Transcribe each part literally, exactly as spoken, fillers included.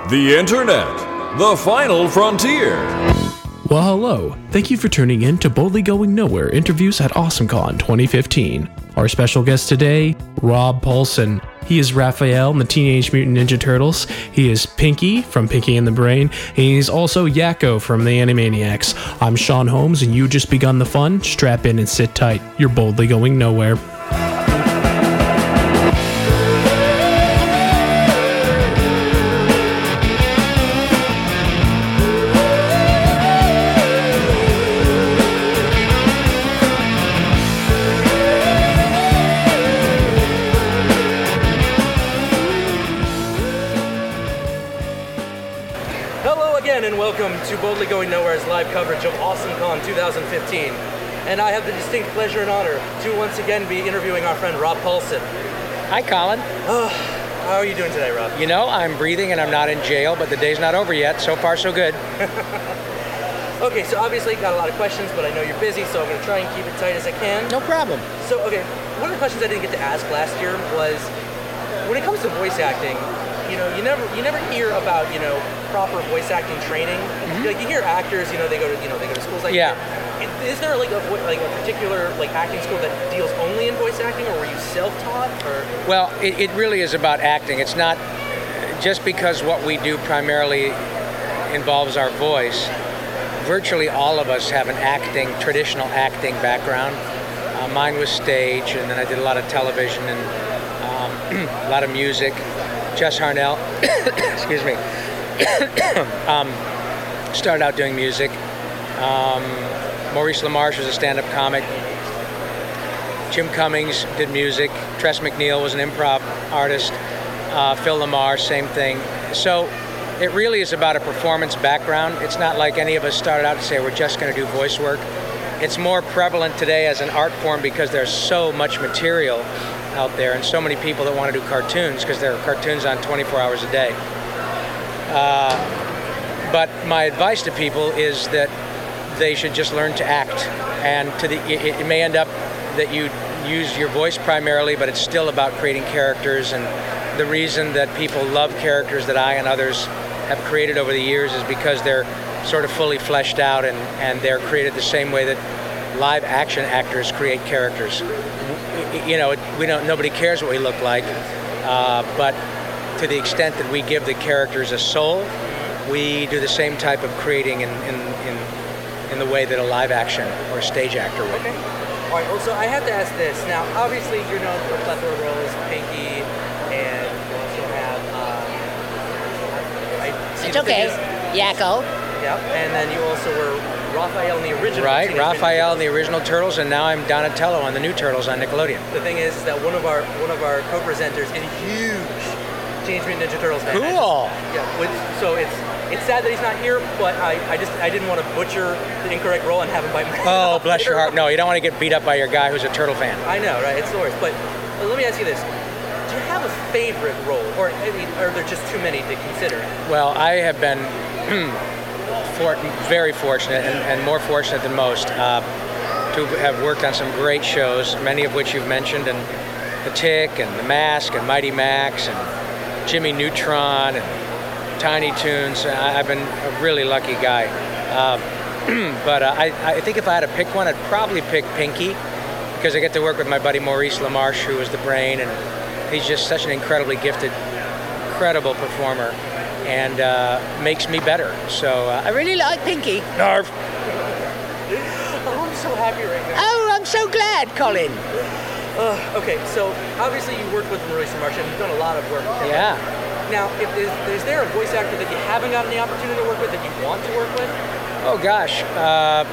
The Internet, the final frontier. Well, hello. Thank you for tuning in to Boldly Going Nowhere interviews at AwesomeCon twenty fifteen. Our special guest today, Rob Paulsen. He is Raphael in the Teenage Mutant Ninja Turtles. He is Pinky from Pinky and the Brain. And he's also Yakko from the Animaniacs. I'm Sean Holmes, and you just begun the fun. Strap in and sit tight. You're boldly going nowhere. To Boldly Going Nowhere's live coverage of AwesomeCon twenty fifteen. And I have the distinct pleasure and honor to once again be interviewing our friend Rob Paulsen. Hi, Colin. Oh, how are you doing today, Rob? You know, I'm breathing and I'm not in jail, but the day's not over yet. So far, so good. Okay, so obviously got a lot of questions, but I know you're busy, so I'm going to try and keep it tight as I can. No problem. So, okay, one of the questions I didn't get to ask last year was, when it comes to voice acting, you know, you never you never hear about, you know, proper voice acting training. Mm-hmm. Like you hear actors, you know, they go to you know they go to schools like yeah. that. Is there like a like a particular like acting school that deals only in voice acting, or were you self-taught? Or well, it, it really is about acting. It's not just because what we do primarily involves our voice. Virtually all of us have an acting, traditional acting background. Uh, mine was stage, and then I did a lot of television and um, a lot of music. Jess Harnell, excuse me, um, started out doing music. Um, Maurice LaMarche was a stand-up comic. Jim Cummings did music. Tress MacNeille was an improv artist. Uh, Phil LaMarche, same thing. So it really is about a performance background. It's not like any of us started out to say we're just going to do voice work. It's more prevalent today as an art form because there's so much material out there and so many people that want to do cartoons because there are cartoons on twenty-four hours a day. Uh, but my advice to people is that they should just learn to act, and to the it, it may end up that you use your voice primarily, but it's still about creating characters. And the reason that people love characters that I and others have created over the years is because they're sort of fully fleshed out and, and they're created the same way that live action actors create characters. You know, we don't. Nobody cares what we look like, uh, but to the extent that we give the characters a soul, we do the same type of creating in in, in, in the way that a live action or stage actor would. Okay. All right. Well, so I have to ask this. Now, obviously, you're known for a plethora of roles, Pinky, and you also have. Uh, I see it's okay, Yakko. Yeah, and then you also were Raphael in the original. Right, Teenage Raphael in Mutant the original Turtles, and now I'm Donatello on the new Turtles on Nickelodeon. The thing is that one of our one of our co-presenters is a huge Teenage Mutant Ninja Turtles fan. Cool. Just, yeah. With, so it's it's sad that he's not here, but I, I just I didn't want to butcher the incorrect role and have him bite my. Oh, bless your heart! No, you don't want to get beat up by your guy who's a Turtle fan. I know, right? It's the worst. But, but let me ask you this: do you have a favorite role, or I mean, are there just too many to consider? Well, I have been. For, very fortunate and, and more fortunate than most uh, to have worked on some great shows, many of which you've mentioned, and The Tick and The Mask and Mighty Max and Jimmy Neutron and Tiny Toons. I, I've been a really lucky guy. Uh, but uh, I, I think if I had to pick one, I'd probably pick Pinky because I get to work with my buddy Maurice LaMarche, who is the brain, and he's just such an incredibly gifted, incredible performer. And uh, makes me better. So uh, I really like Pinky. Narf. Oh, I'm so happy right now. Oh, I'm so glad, Colin. Uh, okay, so obviously you worked with Maurice LaMarche and you've done a lot of work with him. Yeah. Now, if is, is there a voice actor that you haven't gotten the opportunity to work with that you want to work with? Oh gosh, uh,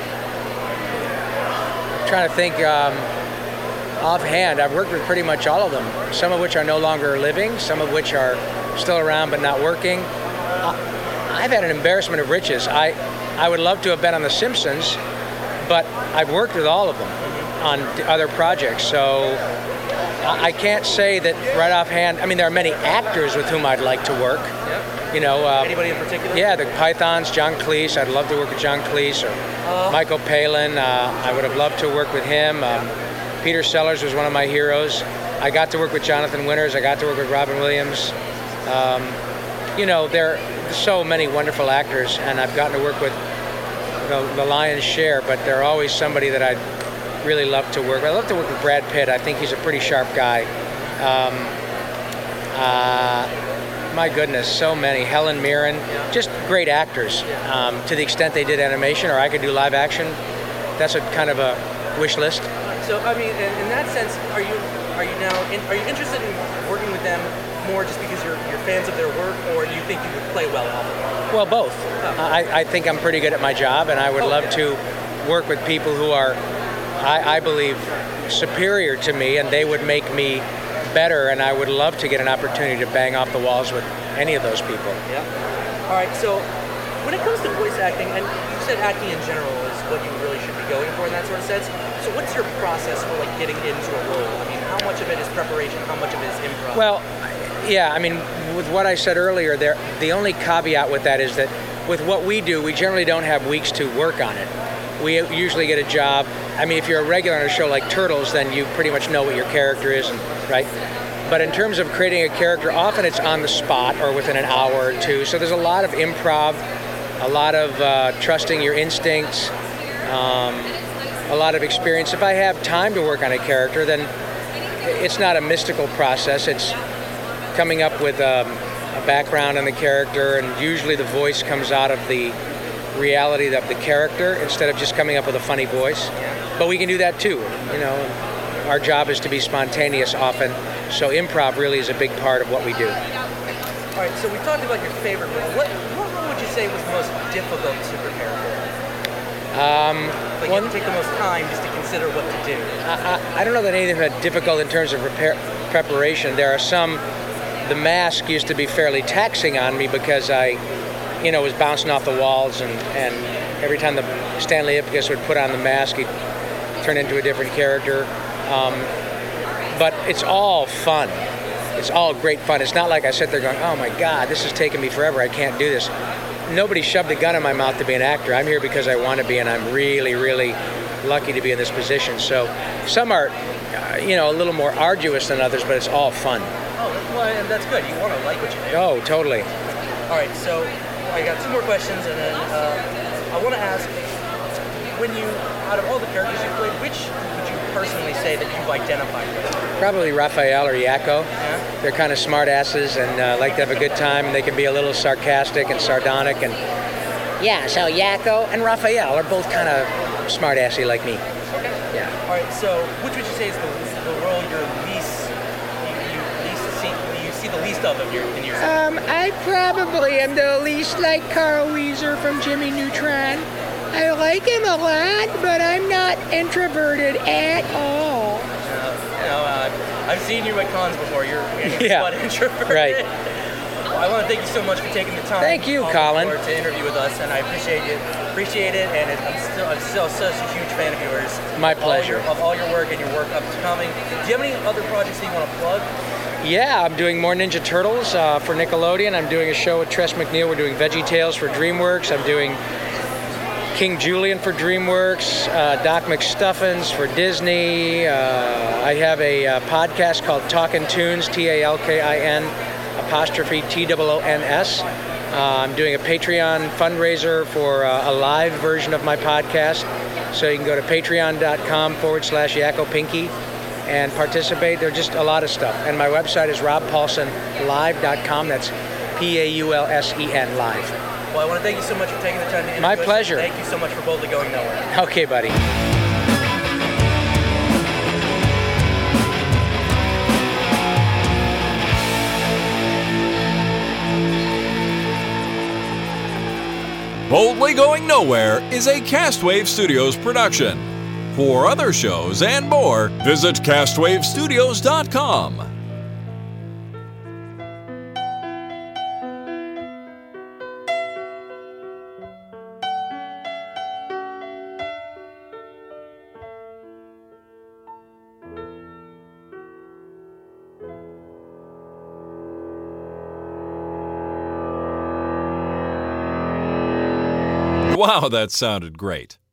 I'm trying to think. Um, offhand, I've worked with pretty much all of them. Some of which are no longer living. Some of which are still around but not working. I've had an embarrassment of riches. I, I would love to have been on The Simpsons, but I've worked with all of them on other projects. So I can't say that right offhand. I mean, there are many actors with whom I'd like to work. Yeah. You know. Uh, Anybody in particular? Yeah, the Pythons, John Cleese. I'd love to work with John Cleese or uh, Michael Palin. Uh, I would have loved to work with him. Um, Peter Sellers was one of my heroes. I got to work with Jonathan Winters. I got to work with Robin Williams. Um, you know, there are so many wonderful actors, and I've gotten to work with the, the lion's share, but there are always somebody that I'd really love to work with. I love to work with Brad Pitt. I think he's a pretty sharp guy. Um, uh, my goodness, so many. Helen Mirren, just great actors. Um, to the extent they did animation, or I could do live action, that's a kind of a wish list. So, I mean, in, in that sense, are you are you now in, are you interested in working with them more just because you're you're fans of their work, or do you think you would play well off of them? Well, both. Oh. I, I think I'm pretty good at my job, and I would okay. love to work with people who are, I, I believe, superior to me, and they would make me better, and I would love to get an opportunity to bang off the walls with any of those people. Yeah. All right, so when it comes to voice acting, and you said acting in general is what you really should be going for in that sort of sense, so what's your process for like getting into a role? I mean, how much of it is preparation, how much of it is improv? Well, yeah, I mean, with what I said earlier, there, the only caveat with that is that with what we do, we generally don't have weeks to work on it. We usually get a job. I mean, if you're a regular on a show like Turtles, then you pretty much know what your character is, and, right? But in terms of creating a character, often it's on the spot or within an hour or two. So there's a lot of improv, a lot of uh, trusting your instincts, um, a lot of experience. If I have time to work on a character, then it's not a mystical process. It's coming up with um, a background on the character, and usually the voice comes out of the reality of the character instead of just coming up with a funny voice. But we can do that too. You know, our job is to be spontaneous often, so improv really is a big part of what we do. All right, so we talked about your favorite role. What, what role would you say was the most difficult to prepare for? Um, like you one, have to take the most time just to consider what to do. I, I, I don't know that anything was difficult in terms of prepare, preparation. There are some, the mask used to be fairly taxing on me because I, you know, was bouncing off the walls, and, and every time the Stanley Ipkiss would put on the mask, he'd turn into a different character. Um, but it's all fun. It's all great fun. It's not like I sit there going, oh my God, this is taking me forever. I can't do this. Nobody shoved a gun in my mouth to be an actor. I'm here because I want to be, and I'm really, really lucky to be in this position. So some are, uh, you know, a little more arduous than others, but it's all fun. Oh, well, and that's good. You want to like what you do. Oh, totally. All right, so I got two more questions, and then uh, I want to ask, when you, out of all the characters you played, which would you personally say that you've identified with? Probably Raphael or Yakko. Yeah? They're kind of smart asses and uh, like to have a good time, and they can be a little sarcastic and sardonic. And yeah, so Yakko and Raphael are both kind of smart assy like me. Okay. Yeah. All right, so which would you say is the, the role you're least, you, you least see, you see the least of in your, in your Um, I probably am the least like Carl Weezer from Jimmy Neutron. I like him a lot, but I'm not introverted at all. Uh, you know, uh, I've seen you at cons before. You're, you're yeah. quite introverted. Right. Well, I want to thank you so much for taking the time. Thank you, Colin. To interview with us, and I appreciate it. Appreciate it, and it, I'm still, I'm still such a huge fan of yours. My of pleasure. All your, of all your work and your work upcoming. Do you have any other projects that you want to plug? Yeah, I'm doing more Ninja Turtles uh, for Nickelodeon. I'm doing a show with Tress MacNeille. We're doing Veggie Tales for DreamWorks. I'm doing King Julian for DreamWorks, uh, Doc McStuffins for Disney. Uh, I have a uh, podcast called Talkin' Tunes, T A L K I N apostrophe T O O N S. Uh, I'm doing a Patreon fundraiser for uh, a live version of my podcast. So you can go to patreon.com forward slash Yakko Pinky and participate. There's just a lot of stuff. And my website is rob paulsen live dot com. That's P A U L S E N live. Well, I want to thank you so much for taking the time to interview My us. pleasure. Thank you so much for boldly going nowhere. Okay, buddy. Boldly Going Nowhere is a Castwave Studios production. For other shows and more, visit cast wave studios dot com. Wow, that sounded great.